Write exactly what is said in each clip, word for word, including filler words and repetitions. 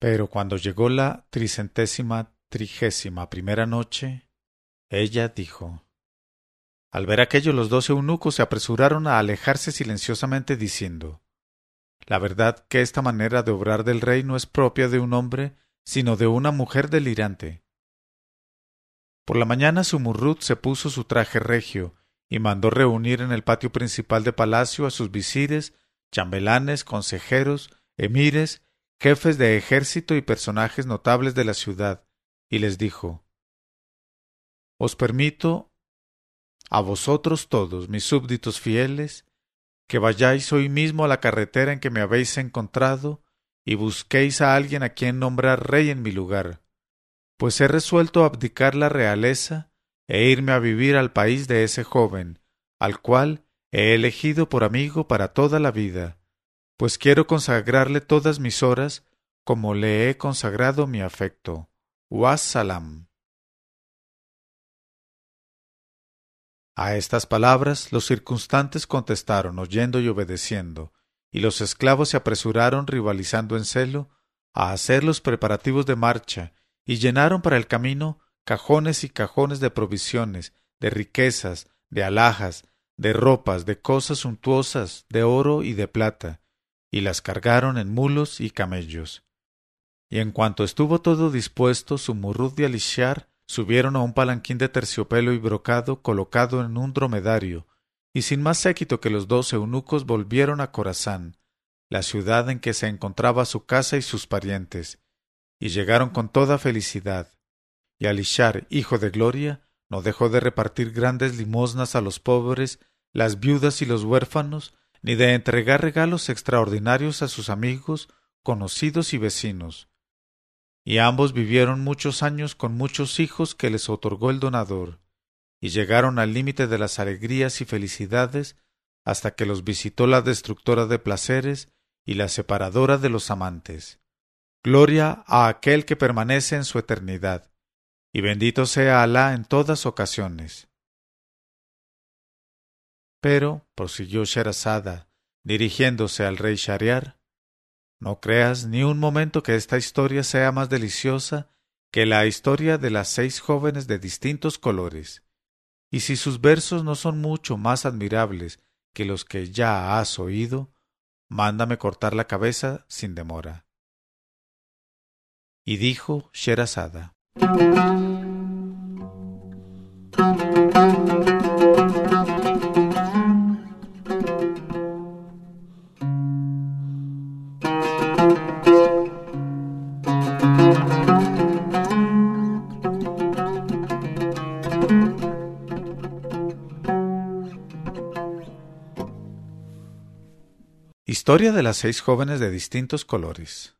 Pero cuando llegó la tricentésima trigésima primera noche, ella dijo: Al ver aquello, los doce eunucos se apresuraron a alejarse silenciosamente, diciendo: La verdad que esta manera de obrar del rey no es propia de un hombre, sino de una mujer delirante. Por la mañana Zumurrud se puso su traje regio y mandó reunir en el patio principal de palacio a sus visires, chambelanes, consejeros, emires, jefes de ejército y personajes notables de la ciudad, y les dijo: Os permito a vosotros todos, mis súbditos fieles, que vayáis hoy mismo a la carretera en que me habéis encontrado y busquéis a alguien a quien nombrar rey en mi lugar, pues he resuelto abdicar la realeza e irme a vivir al país de ese joven, al cual he elegido por amigo para toda la vida, pues quiero consagrarle todas mis horas como le he consagrado mi afecto. Wassalam. A estas palabras los circunstantes contestaron oyendo y obedeciendo, y los esclavos se apresuraron, rivalizando en celo, a hacer los preparativos de marcha, y llenaron para el camino cajones y cajones de provisiones, de riquezas, de alhajas, de ropas, de cosas suntuosas, de oro y de plata, y las cargaron en mulos y camellos. Y en cuanto estuvo todo dispuesto, Zumurrud y Alishar subieron a un palanquín de terciopelo y brocado colocado en un dromedario, y sin más séquito que los dos eunucos volvieron a Corazán, la ciudad en que se encontraba su casa y sus parientes, y llegaron con toda felicidad. Y Alishar, hijo de Gloria, no dejó de repartir grandes limosnas a los pobres, las viudas y los huérfanos, ni de entregar regalos extraordinarios a sus amigos, conocidos y vecinos. Y ambos vivieron muchos años con muchos hijos que les otorgó el donador, y llegaron al límite de las alegrías y felicidades hasta que los visitó la destructora de placeres y la separadora de los amantes. Gloria a aquel que permanece en su eternidad, y bendito sea Alá en todas ocasiones. Pero, prosiguió Sherazada, dirigiéndose al rey Shahriar, no creas ni un momento que esta historia sea más deliciosa que la historia de las seis jóvenes de distintos colores, y si sus versos no son mucho más admirables que los que ya has oído, mándame cortar la cabeza sin demora. Y dijo Sherazada: Historia de las seis jóvenes de distintos colores.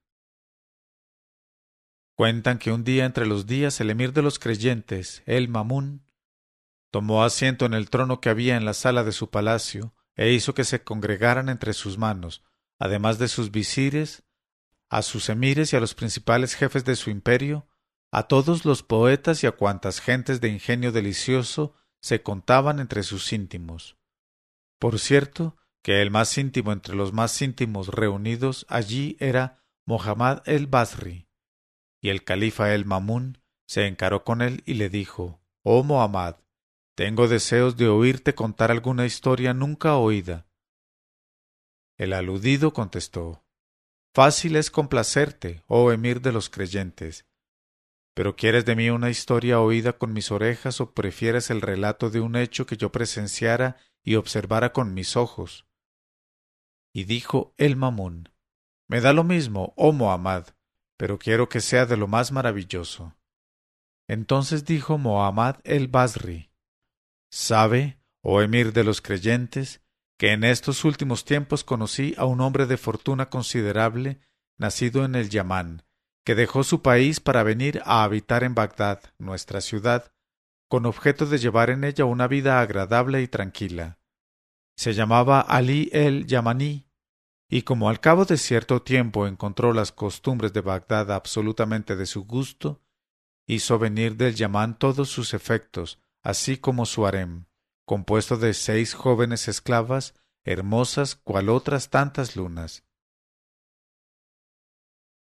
Cuentan que un día entre los días el emir de los creyentes, el Mamún, tomó asiento en el trono que había en la sala de su palacio e hizo que se congregaran entre sus manos, además de sus visires, a sus emires y a los principales jefes de su imperio, a todos los poetas y a cuantas gentes de ingenio delicioso se contaban entre sus íntimos. Por cierto, que el más íntimo entre los más íntimos reunidos allí era Mohammad el-Basri, y el califa el-Mamún se encaró con él y le dijo: «Oh Mohammad, tengo deseos de oírte contar alguna historia nunca oída». El aludido contestó: «Fácil es complacerte, oh emir de los creyentes. ¿Pero quieres de mí una historia oída con mis orejas o prefieres el relato de un hecho que yo presenciara y observara con mis ojos?» Y dijo el Mamún: «Me da lo mismo, oh Mohammad, pero quiero que sea de lo más maravilloso». Entonces dijo Mohammad el-Basri: «Sabe, oh emir de los creyentes, que en estos últimos tiempos conocí a un hombre de fortuna considerable, nacido en el Yamán, que dejó su país para venir a habitar en Bagdad, nuestra ciudad, con objeto de llevar en ella una vida agradable y tranquila. Se llamaba Ali el-Yamaní, y como al cabo de cierto tiempo encontró las costumbres de Bagdad absolutamente de su gusto, hizo venir del Yamán todos sus efectos, así como su harem, compuesto de seis jóvenes esclavas, hermosas cual otras tantas lunas.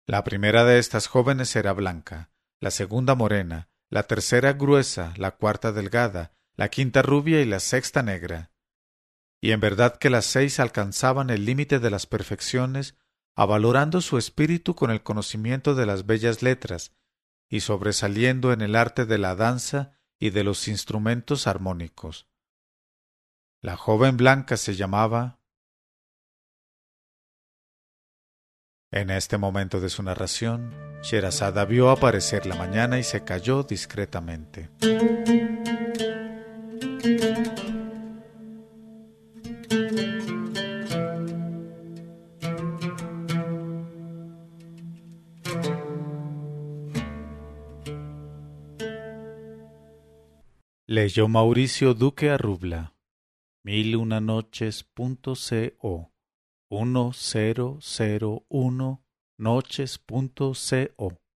La primera de estas jóvenes era blanca, la segunda morena, la tercera gruesa, la cuarta delgada, la quinta rubia y la sexta negra. Y en verdad que las seis alcanzaban el límite de las perfecciones, avalorando su espíritu con el conocimiento de las bellas letras, y sobresaliendo en el arte de la danza y de los instrumentos armónicos. La joven blanca se llamaba... En este momento de su narración, Sherazada vio aparecer la mañana y se calló discretamente. Leyó Mauricio Duque Arrubla. Mil una noches punto co. uno cero cero uno noches punto co.